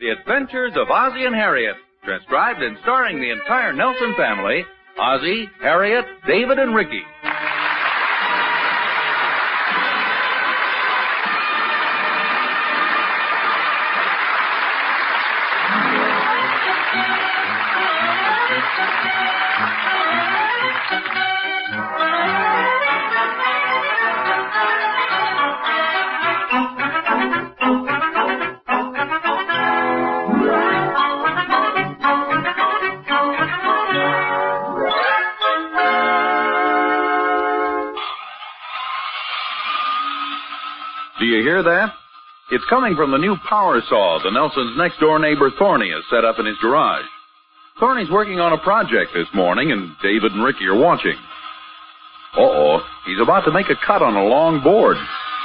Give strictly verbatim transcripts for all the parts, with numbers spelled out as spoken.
The Adventures of Ozzie and Harriet, transcribed and starring the entire Nelson family, Ozzie, Harriet, David, and Ricky. Do you hear that? It's coming from the new power saw the Nelson's next-door neighbor Thorny has set up in his garage. Thorny's working on a project this morning, and David and Ricky are watching. Uh-oh, he's about to make a cut on a long board.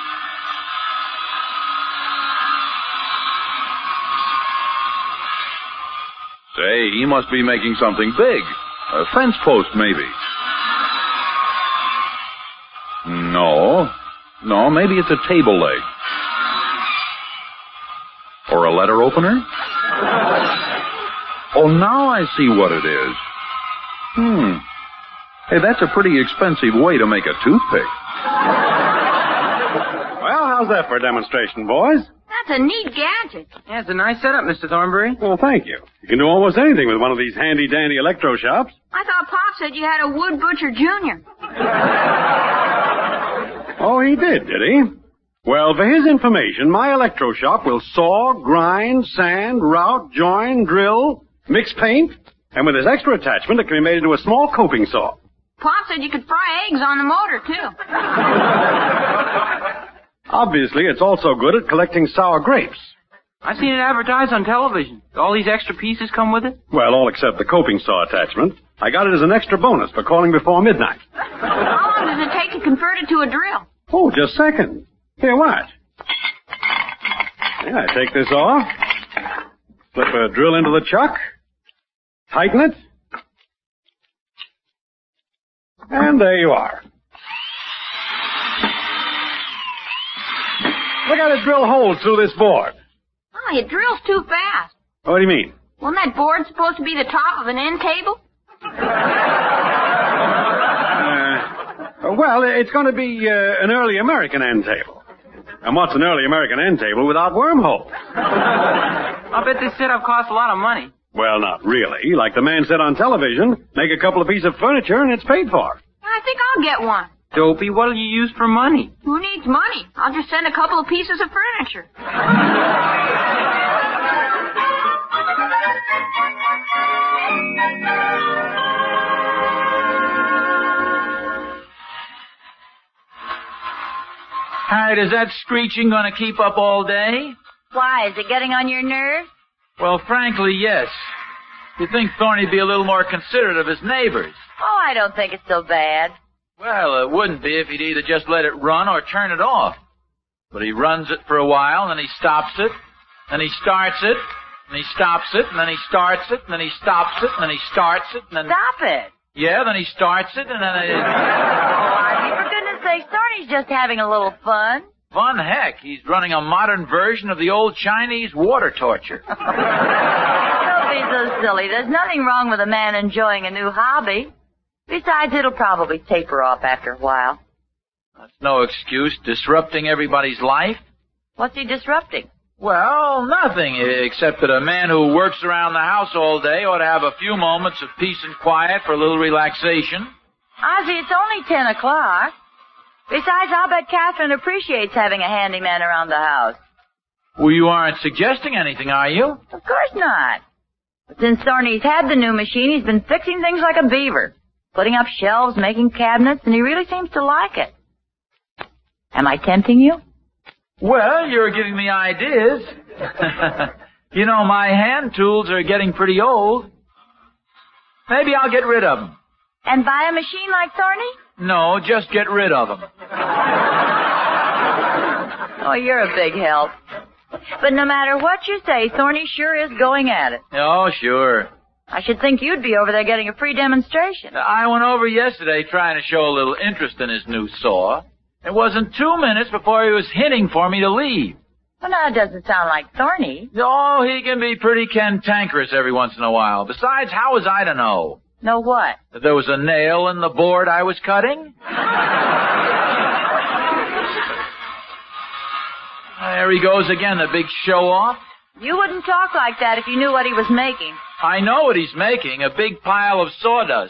Say, he must be making something big. A fence post, maybe. No. No, maybe it's a table leg. Or a letter opener? Oh, now I see what it is. Hmm. Hey, that's a pretty expensive way to make a toothpick. Well, how's that for a demonstration, boys? That's a neat gadget. Yeah, it's a nice setup, Mister Thornbury. Well, thank you. You can do almost anything with one of these handy-dandy electroshops. I thought Pop said you had a wood butcher junior. Oh, he did, did he? Well, for his information, my electroshop will saw, grind, sand, route, join, drill, mix paint, and with this extra attachment, it can be made into a small coping saw. Pop said you could fry eggs on the motor, too. Obviously, it's also good at collecting sour grapes. I've seen it advertised on television. All these extra pieces come with it? Well, all except the coping saw attachment. I got it as an extra bonus for calling before midnight. How long does it take to convert it to a drill? Oh, just a second. Here, watch. Yeah, I take this off, slip a drill into the chuck, tighten it, and there you are. Look how it drill holes through this board. Oh, it drills too fast. What do you mean? Wasn't that board supposed to be the top of an end table? Uh, well, it's going to be uh, an early American end table. And what's an early American end table without wormholes? I'll bet this setup costs a lot of money. Well, not really. Like the man said on television, make a couple of pieces of furniture and it's paid for. I think I'll get one. Dopey, what'll you use for money? Who needs money? I'll just send a couple of pieces of furniture. Harriet, is that screeching going to keep up all day? Why, is it getting on your nerves? Well, frankly, yes. You'd think Thorny'd be a little more considerate of his neighbors. Oh, I don't think it's so bad. Well, it wouldn't be if he'd either just let it run or turn it off. But he runs it for a while, and then he stops it, then he starts it, and he stops it, and then he starts it, and then he stops it, and then he starts it, and then... Stop it. Yeah, then he starts it, and then it... Oh, Ozzie, for goodness sake, Thorny's just having a little fun. Fun heck. He's running a modern version of the old Chinese water torture. Don't be so silly. There's nothing wrong with a man enjoying a new hobby. Besides, it'll probably taper off after a while. That's no excuse. Disrupting everybody's life? What's he disrupting? Well, nothing, except that a man who works around the house all day ought to have a few moments of peace and quiet for a little relaxation. Ozzie, it's only ten o'clock. Besides, I'll bet Catherine appreciates having a handyman around the house. Well, you aren't suggesting anything, are you? Of course not. But since Thorny's had the new machine, he's been fixing things like a beaver. Putting up shelves, making cabinets, and he really seems to like it. Am I tempting you? Well, you're giving me ideas. You know, my hand tools are getting pretty old. Maybe I'll get rid of them. And buy a machine like Thorny? No, just get rid of them. Oh, you're a big help. But no matter what you say, Thorny sure is going at it. Oh, sure. I should think you'd be over there getting a free demonstration. I went over yesterday trying to show a little interest in his new saw. It wasn't two minutes before he was hinting for me to leave. Well, now, it doesn't sound like Thorny. Oh, he can be pretty cantankerous every once in a while. Besides, how was I to know? Know what? That there was a nail in the board I was cutting? There he goes again, the big show-off. You wouldn't talk like that if you knew what he was making. I know what he's making, a big pile of sawdust.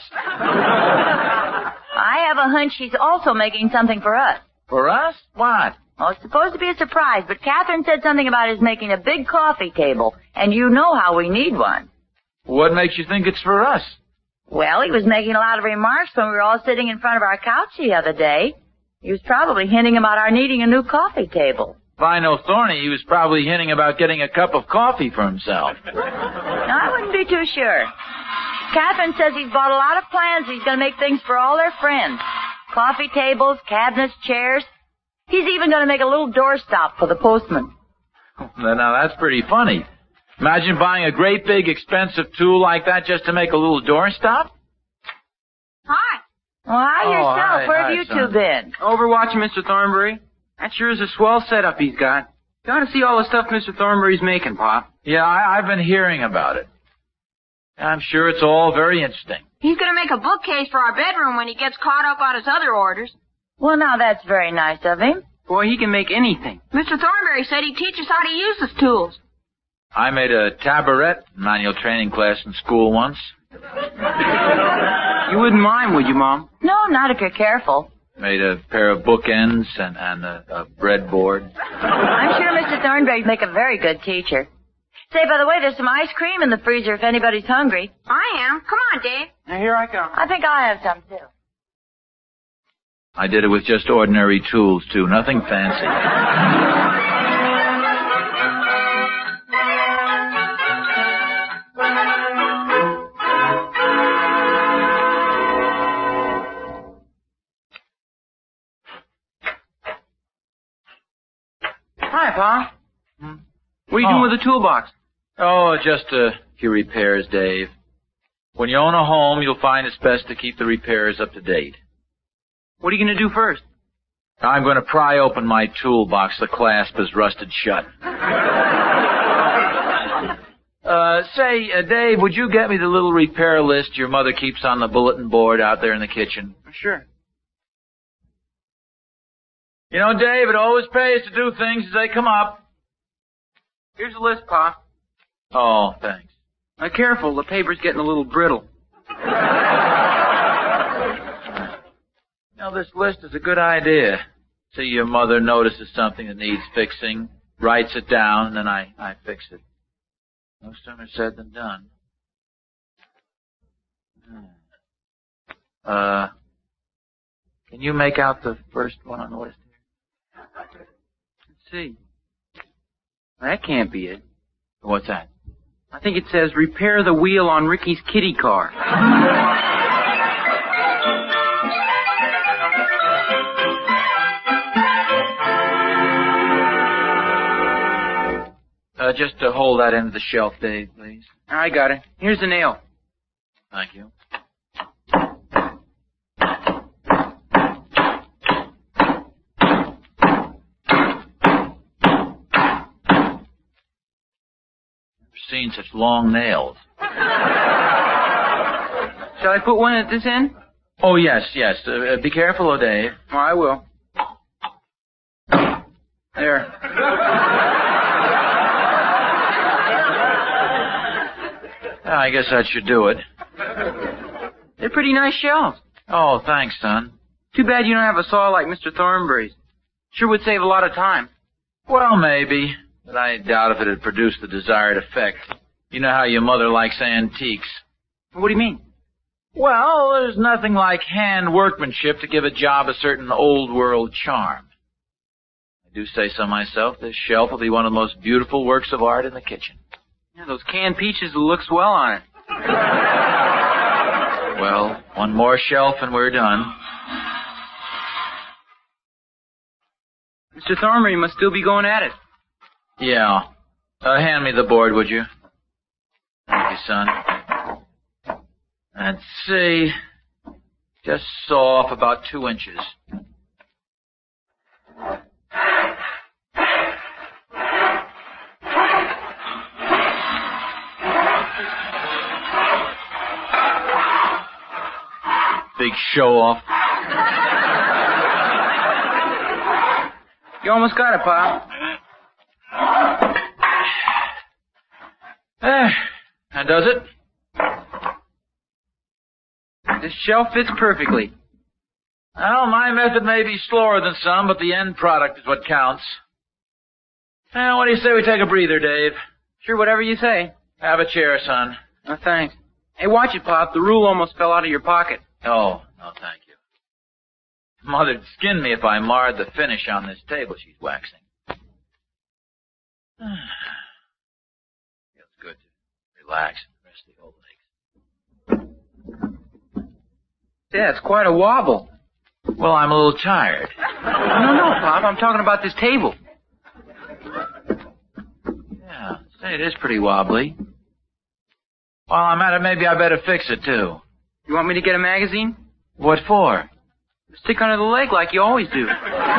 I have a hunch he's also making something for us. For us? What? Well, it's supposed to be a surprise, but Catherine said something about his making a big coffee table, and you know how we need one. What makes you think it's for us? Well, he was making a lot of remarks when we were all sitting in front of our couch the other day. He was probably hinting about our needing a new coffee table. If I know Thorny, he was probably hinting about getting a cup of coffee for himself. No, I wouldn't be too sure. Catherine says he's bought a lot of plans. He's going to make things for all their friends. Coffee tables, cabinets, chairs. He's even going to make a little doorstop for the postman. Now, that's pretty funny. Imagine buying a great big expensive tool like that just to make a little doorstop. Hi. Well, hi Oh, yourself. hi, Where hi, have you son. two been? Over watching Mister Thornbury. That sure is a swell setup he's got. You ought to see all the stuff Mister Thornbury's making, Pop. Yeah, I, I've been hearing about it. I'm sure it's all very interesting. He's going to make a bookcase for our bedroom when he gets caught up on his other orders. Well, now, that's very nice of him. Boy, he can make anything. Mister Thornbury said he'd teach us how to use his tools. I made a tabaret manual training class in school once. You wouldn't mind, would you, Mom? No, not if you're careful. Made a pair of bookends and, and a, a breadboard. I'm sure Mister Thornberry'd make a very good teacher. Say, by the way, there's some ice cream in the freezer if anybody's hungry. I am. Come on, Dave. Now, here I come. I think I'll have some, too. I did it with just ordinary tools, too. Nothing fancy. Hi, Pa. Hmm? What are you Oh. doing with the toolbox? Oh, just a few repairs, Dave. When you own a home, you'll find it's best to keep the repairs up to date. What are you going to do first? I'm going to pry open my toolbox. The clasp is rusted shut. uh, say, uh, Dave, would you get me the little repair list your mother keeps on the bulletin board out there in the kitchen? Sure. You know, Dave, it always pays to do things as they come up. Here's the list, Pa. Oh, thanks. Now, careful. The paper's getting a little brittle. Now, this list is a good idea. See, your mother notices something that needs fixing, writes it down, and then I, I fix it. No sooner said than done. Uh, can you make out the first one on the list here? Let's see. That can't be it. What's that? I think it says repair the wheel on Ricky's kitty car. Uh, just to hold that end of the shelf, Dave, please. I got it. Here's the nail. Thank you. Never seen such long nails. Shall I put one at this end? Oh, yes, yes. Uh, be careful, oh, Dave. Oh, I will. There. I guess that should do it. They're pretty nice shelves. Oh, thanks, son. Too bad you don't have a saw like Mister Thornbury's. Sure would save a lot of time. Well, maybe, but I doubt if it'd produce the desired effect. You know how your mother likes antiques. What do you mean? Well, there's nothing like hand workmanship to give a job a certain old-world charm. I do say so myself. This shelf will be one of the most beautiful works of art in the kitchen. Yeah, those canned peaches will look swell on it. Well, one more shelf and we're done. Mister Thornbury must still be going at it. Yeah. Uh, hand me the board, would you? Thank you, son. Let's see. Just saw off about two inches. Big show-off. You almost got it, Pop. Eh, that does it. This shelf fits perfectly. Well, my method may be slower than some, but the end product is what counts. Well, what do you say we take a breather, Dave? Sure, whatever you say. Have a chair, son. No, thanks. Hey, watch it, Pop. The rule almost fell out of your pocket. Oh, no, thank you. Mother'd skin me if I marred the finish on this table she's waxing. Feels good to relax and rest the old legs. Yeah, it's quite a wobble. Well, I'm a little tired. No, no, Pop. I'm talking about this table. Yeah, say, it is pretty wobbly. While I'm at it, maybe I better fix it, too. You want me to get a magazine? What for? Stick under the leg like you always do. No,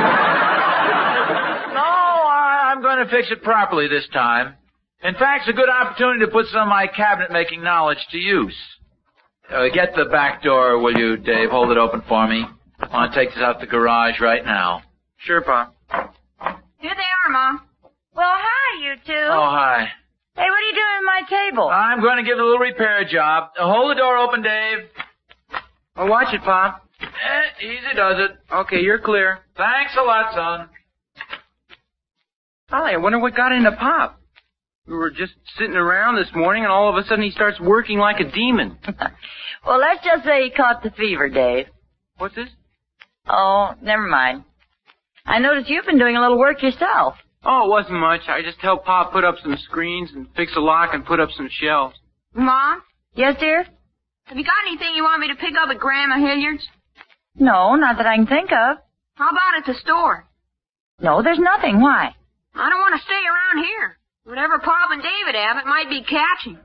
I, I'm going to fix it properly this time. In fact, it's a good opportunity to put some of my cabinet-making knowledge to use. Uh, get the back door, will you, Dave? Hold it open for me. I want to take this out the garage right now. Sure, Pop. Here they are, Mom. Well, hi, you two. Oh, hi. Hey, what are you doing at my table? I'm going to give it a little repair job. Uh, hold the door open, Dave. Oh, watch it, Pop. Eh, easy does it. Okay, you're clear. Thanks a lot, son. Golly, I wonder what got into Pop. We were just sitting around this morning, and all of a sudden he starts working like a demon. Well, let's just say he caught the fever, Dave. What's this? Oh, never mind. I noticed you've been doing a little work yourself. Oh, it wasn't much. I just helped Pop put up some screens and fix a lock and put up some shelves. Mom, Yes, dear? have you got anything you want me to pick up at Grandma Hilliard's? No, not that I can think of. How about at the store? No, there's nothing. Why? I don't want to stay around here. Whatever Pop and David have, it might be catching.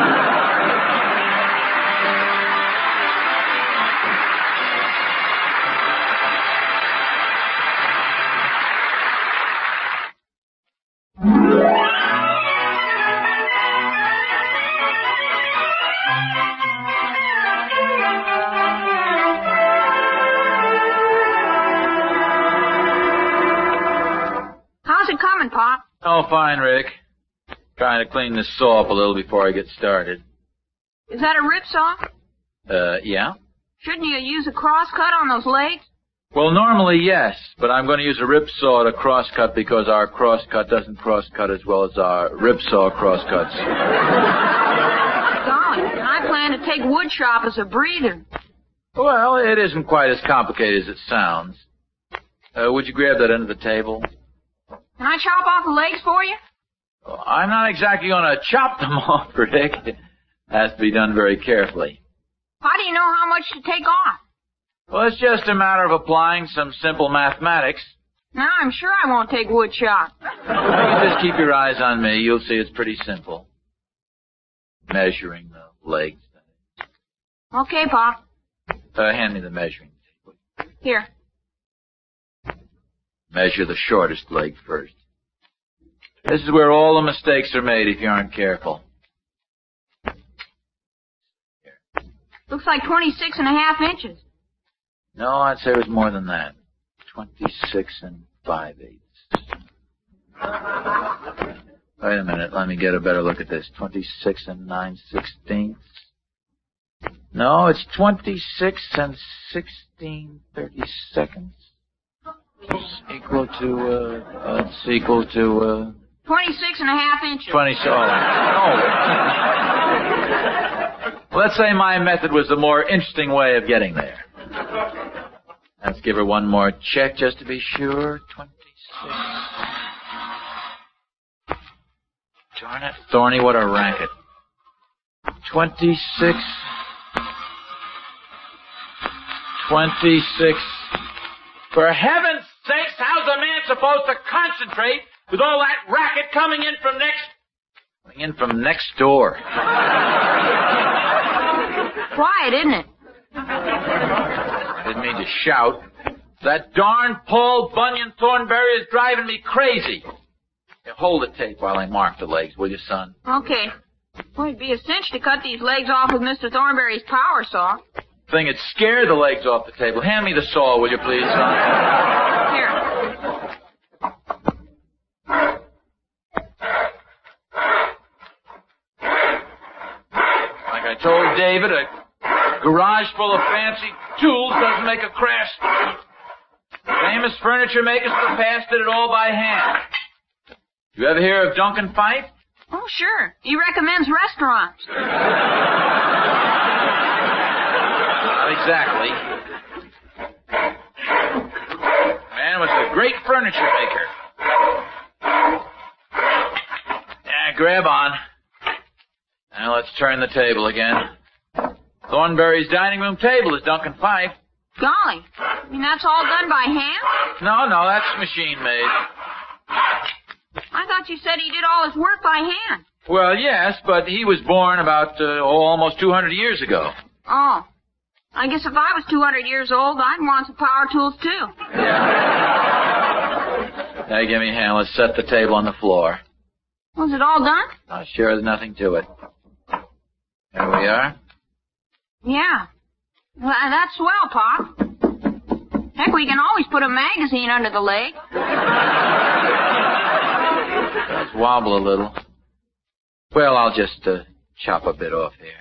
How's it coming, Pop? Oh, fine, Rick. Trying to clean this saw up a little before I get started. Is that a rip saw? Uh, yeah? Shouldn't you use a cross cut on those legs? Well, normally, yes, but I'm going to use a rip saw to cross-cut because our cross-cut doesn't cross-cut as well as our rip saw cross-cuts. Golly, and I plan to take wood shop as a breather. Well, it isn't quite as complicated as it sounds. Uh, would you grab that end of the table? Can I chop off the legs for you? I'm not exactly going to chop them off, Rick. It has to be done very carefully. How do you know how much to take off? Well, it's just a matter of applying some simple mathematics. Now I'm sure I won't take wood chop. You just keep your eyes on me. You'll see it's pretty simple. Measuring the legs. Okay, Pop. Uh, hand me the measuring tape. Here. Measure the shortest leg first. This is where all the mistakes are made if you aren't careful. Looks like twenty-six and a half inches. No, I'd say it was more than that. Twenty-six and five-eighths. Wait a minute, let me get a better look at this. Twenty-six and nine-sixteenths. No, it's twenty-six and sixteen thirty-seconds. It's equal to, uh, uh, it's equal to, uh... Twenty-six and a half inches. Twenty, oh, oh. Let's say my method was the more interesting way of getting there. Let's give her one more check just to be sure. Twenty-six. Darn it, Thorny, what a racket. Twenty-six. Twenty-six. For heaven's sakes, how's a man supposed to concentrate with all that racket coming in from next... coming in from next door? Quiet, isn't it? I didn't mean to shout. That darn Paul Bunyan Thornberry is driving me crazy. Here, hold the tape while I mark the legs, will you, son? Okay. Well, it'd be a cinch to cut these legs off with Mister Thornberry's power saw. thing had scared the legs off the table. Hand me the saw, will you please, son? Here. Like I told David, a garage full of fancy tools doesn't make a crash. Famous furniture makers of the past did it all by hand. You ever hear of Duncan Fife? Oh, sure. He recommends restaurants. Not exactly. Man was a great furniture maker. Yeah, grab on. Now let's turn the table again. Thornberry's dining room table is Duncan Fife. Golly. I mean, that's all done by hand? No, no, that's machine made. I thought you said he did all his work by hand. Well, yes, but he was born about, uh, oh, almost two hundred years ago. Oh. I guess if I was two hundred years old, I'd want some power tools, too. Yeah. Now, give me a hand. Let's set the table on the floor. Was it all done? Oh, sure, there's nothing to it. There we are. Yeah. Well, that's swell, Pop. Heck, we can always put a magazine under the leg. Let's wobble a little. Well, I'll just uh, chop a bit off here.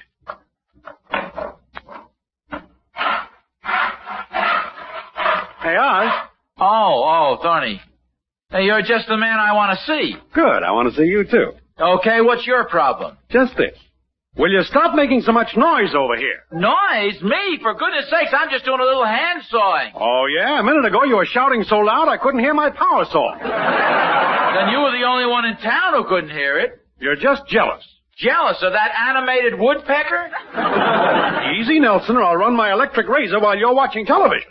Hey, Oz. Oh, oh, Thorny. Hey, you're just the man I want to see. Good. I want to see you, too. Okay, what's your problem? Just this. Will you stop making so much noise over here? Noise? Me? For goodness sakes, I'm just doing a little hand sawing. Oh, yeah? A minute ago you were shouting so loud I couldn't hear my power saw. Then you were the only one in town who couldn't hear it. You're just jealous. Jealous of that animated woodpecker? Easy, Nelson, or I'll run my electric razor while you're watching television.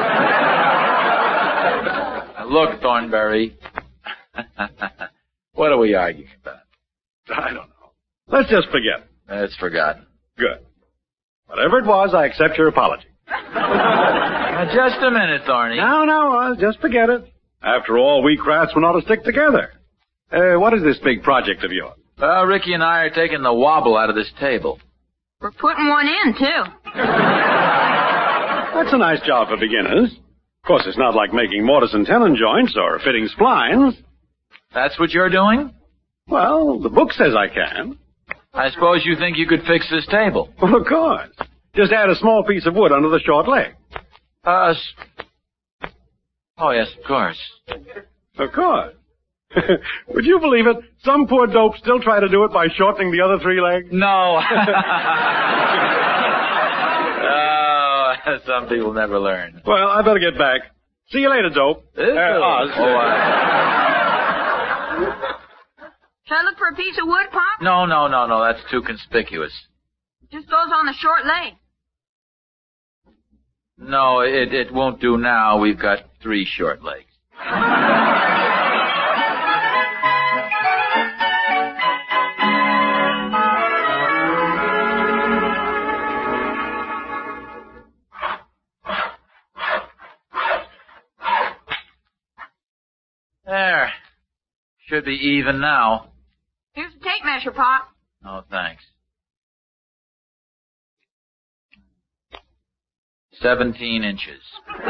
Now, look, Thornberry. What are we arguing about? I don't know. Let's just forget it. It's forgotten. Good. Whatever it was, I accept your apology. Now, just a minute, Thorny. No, no, uh, just forget it. After all, we craftsmen ought to stick together. Uh, what is this big project of yours? Well, Ricky and I are taking the wobble out of this table. We're putting one in, too. That's a nice job for beginners. Of course, it's not like making mortise and tenon joints or fitting splines. That's what you're doing? Well, the book says I can. I suppose you think you could fix this table. Well, of course. Just add a small piece of wood under the short leg. Uh, s- oh, yes, of course. Of course. Would you believe it? Some poor dope still try to do it by shortening the other three legs. No. Oh, some people never learn. Well, I better get back. See you later, dope. Uh, Oz. Oh, uh, Should I look for a piece of wood, Pop? no, no, no, no, that's too conspicuous. It just goes on the short leg. No, it, it won't do now. We've got three short legs. There. Should be even now. Here's the tape measure, Pop. Oh, thanks. Seventeen inches.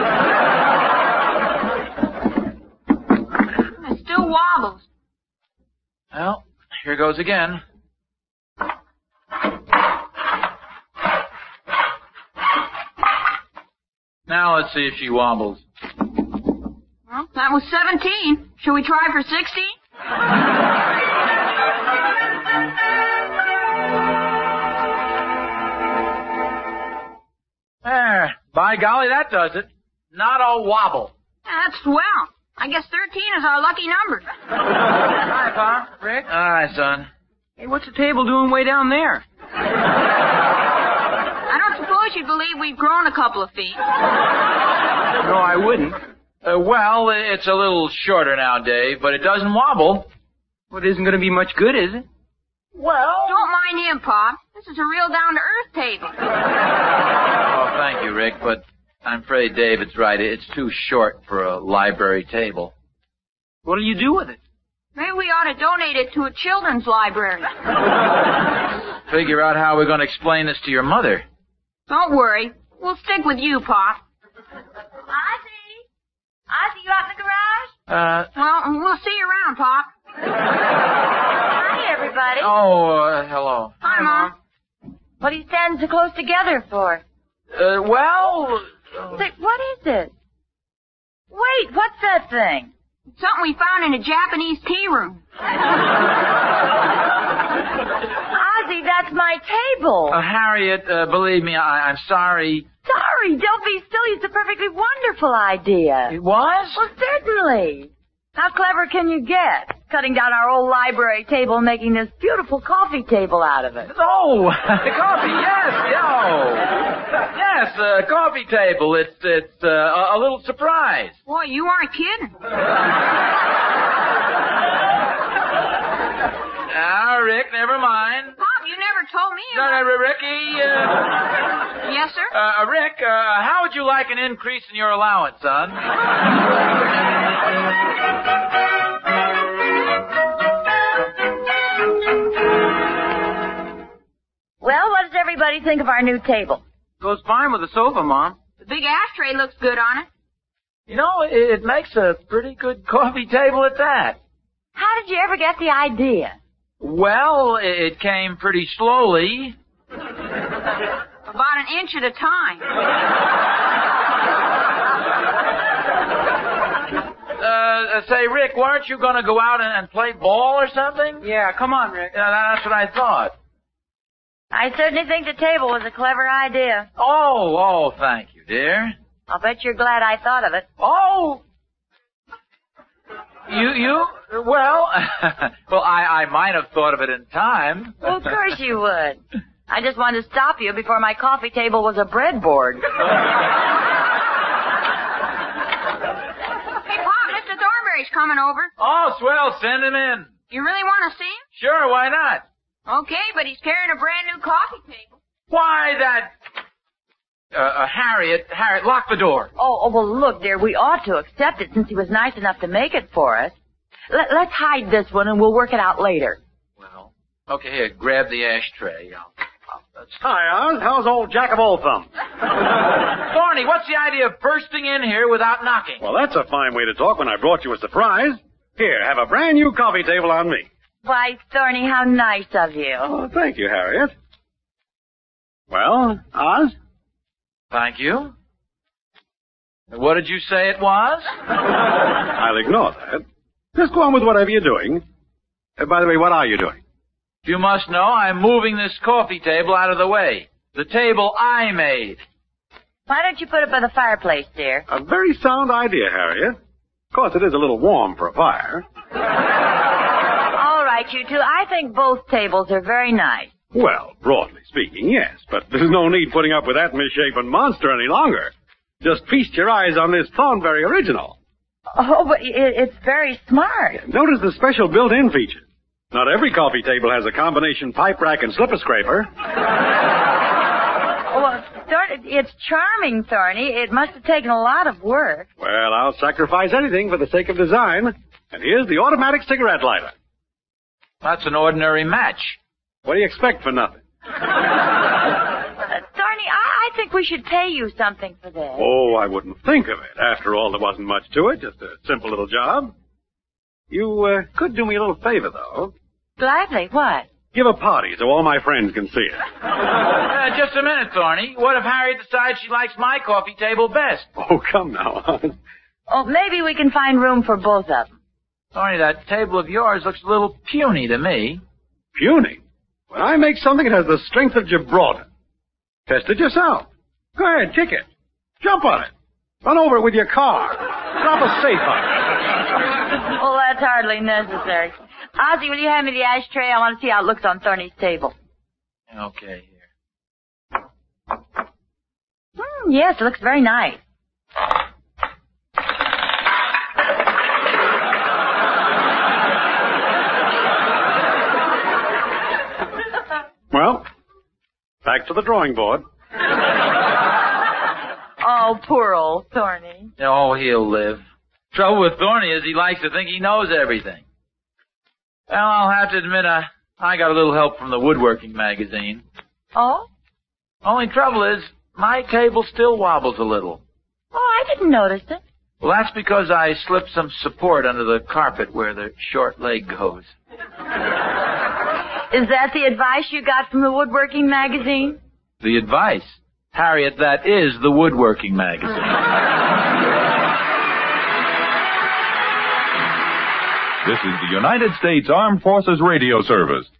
It still wobbles. Well, here goes again. Now let's see if she wobbles. Well, that was seventeen. Shall we try for sixteen? There. By golly, that does it. Not a wobble. That's swell. I guess thirteen is our lucky number. Hi, Pa. Rick? Hi, son. Hey, what's the table doing way down there? I don't suppose you'd believe we've grown a couple of feet. No, I wouldn't. Uh, well, it's a little shorter now, Dave, but it doesn't wobble. Well, it isn't going to be much good, is it? Well... Don't mind him, Pop. This is a real down-to-earth table. Oh, thank you, Rick, but I'm afraid David's right. It's too short for a library table. What'll you do with it? Maybe we ought to donate it to a children's library. Figure out how we're going to explain this to your mother. Don't worry. we'll stick with you, Pop. Ozzy? Ozzy, you out in the garage? Uh, Well, we'll see you around, Pop. Hi, everybody. oh, uh, hello. Hi, Mom. What are you standing so close together for? Uh, well... Say, what is it? Wait, what's that thing? Something we found in a Japanese tea room. Ozzy, that's my table. Uh, Harriet, uh, believe me, I, I'm sorry. Sorry, don't be silly. It's a perfectly wonderful idea. It was? Well, certainly. How clever can you get? Cutting down our old library table and making this beautiful coffee table out of it. Oh, the coffee, yes, yo. Yes, uh, coffee table. It's, it's, uh, a, a little surprise. Boy, you aren't kidding. Ah, Rick, never mind. Pop, you never told me No, about... no, Ricky, uh, Yes, sir? uh, Rick, uh, how would you like an increase in your allowance, son? Well, what does everybody think of our new table? Goes fine with the sofa, Mom. The big ashtray looks good on it. You know, it, it makes a pretty good coffee table at that. How did you ever get the idea? Well, it, it came pretty slowly. About an inch at a time. Uh, say, Rick, weren't you going to go out and, and play ball or something? Yeah, come on, Rick. Yeah, that's what I thought. I certainly think the table was a clever idea. Oh, oh, thank you, dear. I'll bet you're glad I thought of it. Oh. You, you, well, well, I, I might have thought of it in time. Well, of course you would. I just wanted to stop you before my coffee table was a breadboard. Hey, Pop, Mister Thornberry's coming over. Oh, swell, send him in. You really want to see him? Sure, why not? Okay, but he's carrying a brand new coffee table. Why, that... Uh, uh, Harriet, Harriet, lock the door. Oh, oh, well, look, dear, we ought to accept it since he was nice enough to make it for us. Let, let's hide this one and we'll work it out later. Well, okay, here, grab the ashtray. I'll, I'll, that's... Hi, Oz. How's old Jack of all thumbs? Thorny, what's the idea of bursting in here without knocking? Well, that's a fine way to talk when I brought you a surprise. Here, have a brand new coffee table on me. Why, Thorny, how nice of you. Oh, thank you, Harriet. Well, Oz? Thank you. What did you say it was? I'll ignore that. Just go on with whatever you're doing. Uh, by the way, what are you doing? You must know I'm moving this coffee table out of the way. The table I made. Why don't you put it by the fireplace, dear? A very sound idea, Harriet. Of course, it is a little warm for a fire. All right, you two. I think both tables are very nice. Well, broadly speaking, yes, but there's no need putting up with that misshapen monster any longer. Just feast your eyes on this Thornberry original. Oh, but it, it's very smart. Notice the special built-in features. Not every coffee table has a combination pipe rack and slipper scraper. Well, Thorny, it's charming, Thorny. It must have taken a lot of work. Well, I'll sacrifice anything for the sake of design. And here's the automatic cigarette lighter. That's an ordinary match. What do you expect for nothing? Uh, Thorny, I, I think we should pay you something for this. Oh, I wouldn't think of it. After all, there wasn't much to it. Just a simple little job. You uh, could do me a little favor, though. Gladly. What? Give a party so all my friends can see it. Uh, just a minute, Thorny. What if Harriet decides she likes my coffee table best? Oh, come now. Oh, maybe we can find room for both of them. Thorny, that table of yours looks a little puny to me. Puny? When I make something, it has the strength of Gibraltar. Test it yourself. Go ahead, kick it. Jump on it. Run over it with your car. Drop a safe on it. Oh, that's hardly necessary. Ozzy, will you hand me the ashtray? I want to see how it looks on Thorny's table. Okay, here. Hmm, yes, it looks very nice. Well, back to the drawing board. Oh, poor old Thorny. Oh, he'll live. Trouble with Thorny is he likes to think he knows everything. Well, I'll have to admit I, I got a little help from the woodworking magazine. Oh? Only trouble is, My cable still wobbles a little. Oh, I didn't notice it. Well, that's because I slipped some support under the carpet where the short leg goes. Is that the advice you got from the Woodworking Magazine? The advice? Harriet, that is the Woodworking Magazine. This is the United States Armed Forces Radio Service.